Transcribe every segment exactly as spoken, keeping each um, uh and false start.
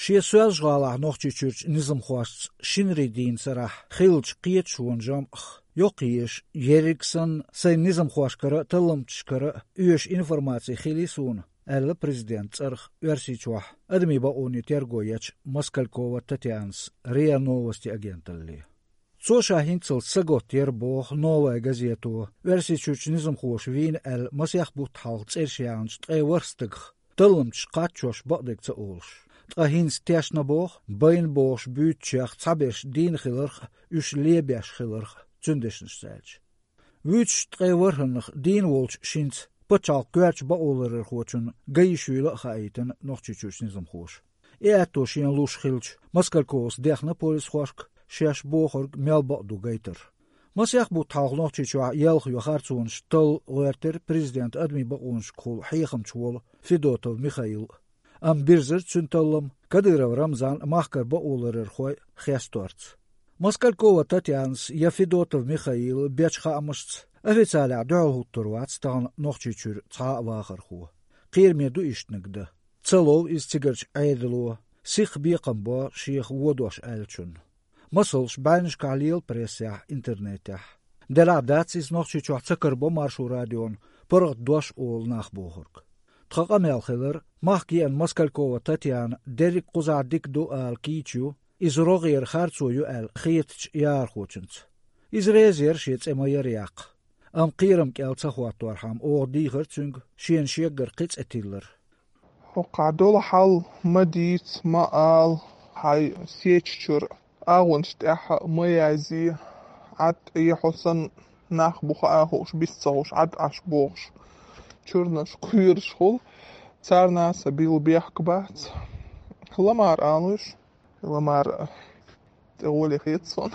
شي سؤال غالا نوختي تشورج نظام خواست شنري دين سراح خيلج قيت شون جامخ يوقيش يريكسن سي نظام خواشكرا تلم تشكرا يوش انفورماتي خيلي سون ال президент царх версичвах адми баони тергояч Москалькова Татьянс РИА Новости агенталли. Соша хинцел сагот ербох новая газету версичуч низм хош вин эл масях бутхал цершианч трэварстык тылымч качош бадык цаолш. Тахинс тяшна бох байн бош бютчах цабеш дин хилерх үш лебяш хилерх цүндешнш сэлч. Вүч трэвархнх дин волч шинц Пачал кверч баолерер хочун гаишуила хаитен нохчичуч низм хош. Это шин луш хилч Москалькос дехна полис хошк шеш бохорг мелбаду гайтер. Масях бу тагнохчичва ялх юхарцун штол уертер президент адми баунш кул хихам чвол Федотов Михаил. Ам бирзер цунталлам Кадыров Рамзан махкар баолерер хой хестуарц. Москалькова Татьянс я Федотов Михаил бячха амшц официально дعوه التروات стан нохчичур ца вахарху. Қирмеду иштнагда. Целов из тигарч айдло. Сих бекамбо ших водош альчун. Масылш байнш калил прессях интернетях. Деладац из нохчичур цакарбо маршу радион. Порг дош ол нахбохорг. Тхакамел хилер махкиан Москалькова Татьян дерик кузадик ду ал кичу. Из рогир харцую ал хиетч яр хоченц. Из резер шец эмайеряк. Am قيرم كالتا خواتورحام او ديغر تونغ شين شيغر قيت اتيلر وقعدول حال مديت مال هاي سيتشور اونشت اح ميازي عد يحسن ناخ بوخ اهوش بيستوش عد اش بوش چورنش كوير شغل تارنا سبيل بيحكبات لمار انوش لمار تقولي خيتسون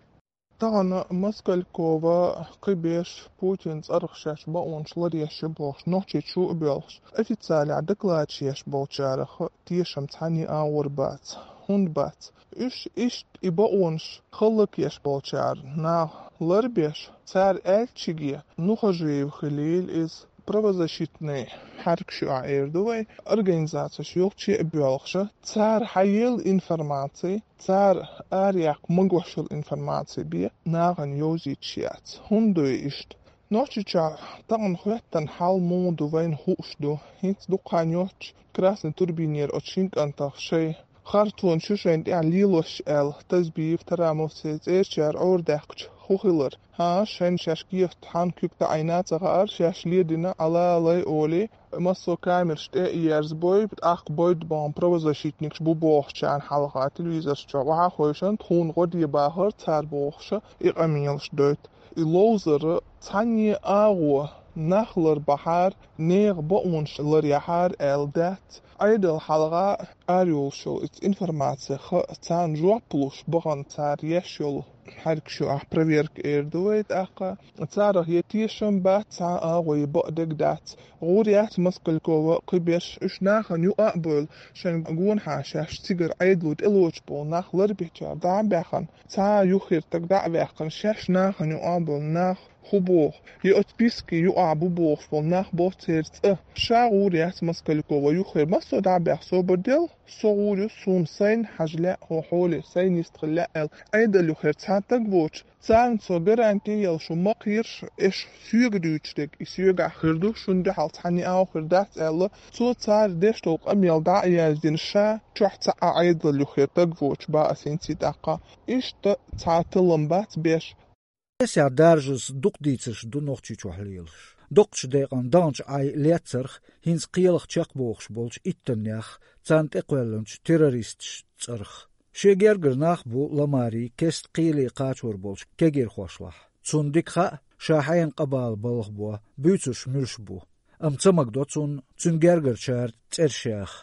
طبعا Москалькова قبيش بوتينز أرخشاش باونش لريش بوش نوحشي شو بيلش официально دكلاتشيش بوشارخ تيشم تاني آور بات هون بات إش إش إباونش خلق يش بوشار نا لربيش تار ألتشيجي نخجي خليل إز правозащитные харкшу аэрдовой организация шёлчи бёлхша цар хайел информации цар аряк могошел информации би наган ёзичиат хундуй ишт ночича тан хуяттан хал моду вайн хушду хит дуканёч красный турбинер очинк антах шей خارتون شوشين يعني ليلوش ال تزبيف تراموسيت إيشار أوردكش خوخيلر ها شين شاشكيف تحان كيكتا عينات غار شاش ليدنا على لاي أولي مصو كاميرشت إيارز بوي بتأخ بويد بان بروزاشيتنيكش بو بوخش عن حلقات تلويزرشا وها خوشن تخون غدي باهر تار بوخش إقاميلش دوت إلوزر تاني آغو نخلر بحر نيغ بونش لريحار ال دات أيضا الحلقة أريول شو إت إنفورماتيا خ تان جوابلوش بغن تار يشول حرك شو أح بريفيرك إيردويت أخا تاره يتيشم بات تان آغوي بقدك دات غوريات Москалькова قبيش إش ناخن يو أقبل شن قون حاشاش تيجر عيدلود إلوش بول ناخ لربيتشار دعم بيخن تا يخير تك دع بيخن شاش ناخن يو أقبل ناخ خبوخ يؤت بيسكي يقع ببوخ فول ناخ بوتيرت اه شاغوريات Москалькова يخير مصو دع بيخ سو بدل صغوري سوم سين حجلاء هو حولي سين يستغلاء ال أيضا يخير تاتك بوش تان سو جرانتي يلشو مقيرش إش سيغدوشتك إسيغا خردو شندو حال تاني آو خردات ال سو تار ديشتوق أميال دع يازدين شا شوح تا أيضا يخير تقفوش با أسينتي داقا إش تاتلم بات بيش Essa darjus dukditsers do nochtjitsch halilsch. Dokts de an danch ai letzer hins qielig chakbogs bolch ittennach tsant ekwelunch terrorists tsarch. Shegerger nach bu lamari kest qili qachur bolch keger khoshlah. Tsundikha shahayn qabal balgh bu bütsush mülsh bu. Am tsamag dotsun tsungerger chart tsershach.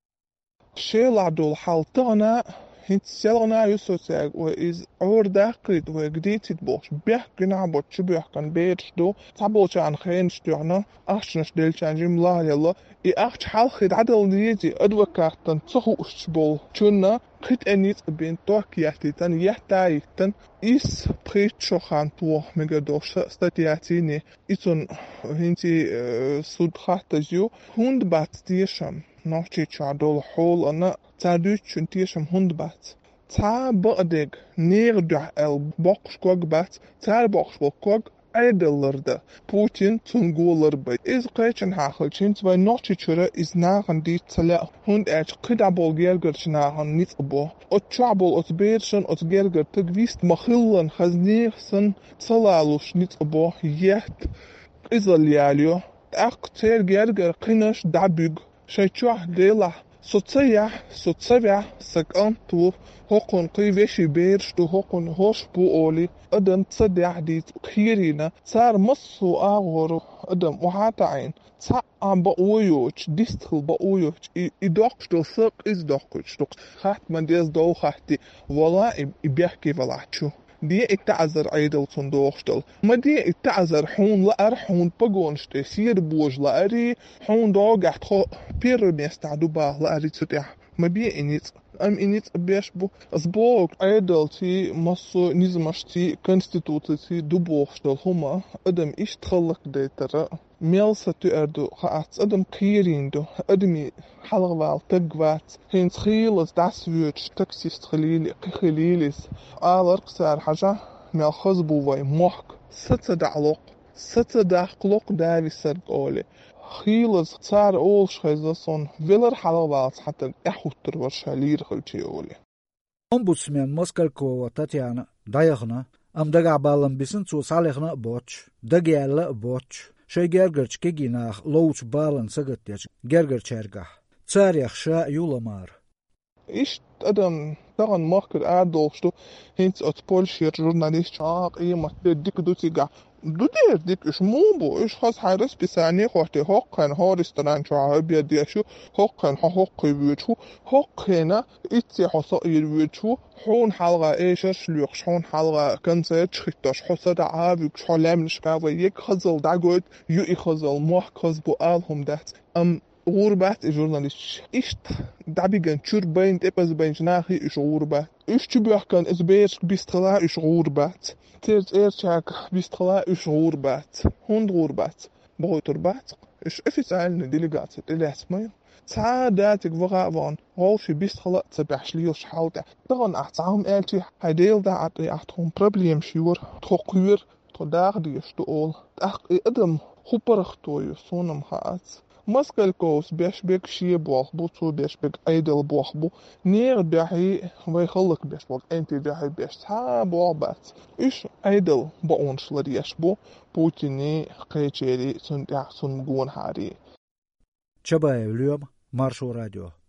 شيلعدو الحالتنا هنت سيلغنا يسوساق وإز عور داقيد وقديتت بوش بيحكي نعبوت شو بيحكن بيرشدو تعبوش عن خينش دعنا أخشنش ديلشان جيم لا يلا إي أخش حالخيد عدل ديزي أدوكاختن تخوش بول چونا قيت أنيت بين توكياتي تن يحتايتن إس بريت شوخان تو ميغادوش ستاتياتيني إسون هنتي سود خاتجيو هوند بات ديشم نوشي تعدول حول أنا تعدوش شنتيشم هند بات تا بقدق نيردع البقش كوك بات تا البقش كوك ايدلرده بوتين تنقولر بي إز قيتشن حاخلشين تبا نوشي تشرا إز ناغن دي تلا هند اج قدعبول جيرجر شناغن نيتقبو اتشعبول اتبيرشن اتجيرجر تقويست مخلن خزنيخسن تلالوش نيتقبو يهت إزالياليو اق تير جيرجر قينش دعبيق شايتشوح ديلا سوتسيح سوتسيح سكانتو هوكون قيفيشي بيرشتو هوكون هوش بو أولي أدم تصدع دي خيرينا صار مصو آغورو أدم وحاتعين تعام بقويوش ديستخل بقويوش إدوكشتو سق إز دوكشتو خات من ديز دو خاتي ولا إبيحكي فلاتشو دي اتعذر عيدل صندوقشتل ما دي اتعذر حون لأر حون بقونشتي سير بوج لأري حون دوغحت خو بير ميستعدو باه لأري تتح ما بي إنيت أم إنيت بيشبو أسبوك عيدل تي مصو نزمشتي كونستيتوتي دوبوغشتل هما أدم إش تخلق دي ترى ميلسة تؤردو خاعت أدم قيرين دو أدمي حلغوال تقوات هين تخيلز داس ويوش تكسيس خليلي خليليس آلرق سار حاجة ميل خزبو وي موحك ستة دعلوق ستة دعلوق داري سرق أولي خيلز صار أول شخيزاسون فيلر حلغوال حتى إحوتر ورشالير خلتي أولي أمبوتسمان موسكالكو وتاتيانا دايخنا أم دقع بالن بسن تو صالحنا بوتش دقيالا بوتش شي جرجرش كيجيناخ لوش بالن سقطيش جرجرش هرقح تاريخ شا يولمار إيش أدم تغن ماركر أعدوشتو هنت أتبولشير جورناليست شاق إيما ديك دوتيقع دو دير ديك إش موبو إش خاص حارس بساني خواتي هوقن هورستران شعب يديشو هوقن هوقي بيوتشو هوقنا إتسي حصائر بيوتشو حون حلقة إيشر شلوخ حون حلقة كنسيت شخيطاش حصة دعابيك شعلام نشكاوي يك خزل دعقود يو إي خزل موح خزبو آلهم دهت أم غربات جورناليست إيش دعبيجن تشور بين تبز بين جناخي إيش غربات إيش تبيح كان إزبير بيستخلا إيش غربات تيرت إيرشاك بيستخلا إيش غربات هند غربات بغوي تربات إيش إفيس عالنا ديليغات اللي اسمه سعاداتك وغابون غوشي بيستخلا تبعش ليوش حاوتا دغن أحتعهم إلتي هيديل دا عطي أحتهم بروبليم شيور تقوير تداغ ديش تقول أخي إدم خبرختو يسونم خاات مسكالكوس بيش بيك شي بوخبو تو بيش بيك ايدل بوخبو نير بيحي ويخلق بيش بوك انتي بيحي بيش تا بوغبات ايش ايدل بونش لديش بو بوتيني قيتشيري سنتع سنقون هاري چبايا اليوم مارشو راديو